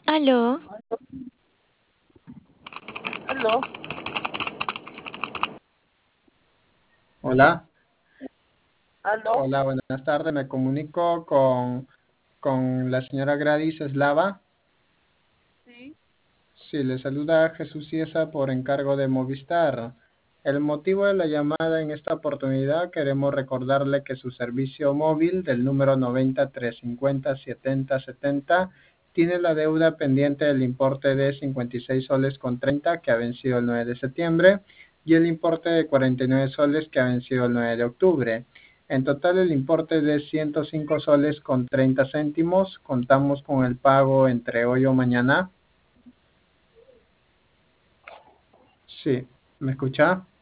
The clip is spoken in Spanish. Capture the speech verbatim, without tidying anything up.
Aló, Aló, Hola, aló, hola, buenas tardes. Me comunico con, con la señora Gladys Eslava. sí, Sí, le saluda Jesús Ciesa por encargo de Movistar. El motivo de la llamada en esta oportunidad, queremos recordarle que su servicio móvil del número noventa, trescientos cincuenta, setenta setenta tiene la deuda pendiente del importe de cincuenta y seis soles con treinta que ha vencido el nueve de septiembre y el importe de cuarenta y nueve soles que ha vencido el nueve de octubre. En total el importe de ciento cinco soles con treinta céntimos. Contamos con el pago entre hoy o mañana. Sí, ¿me escucha?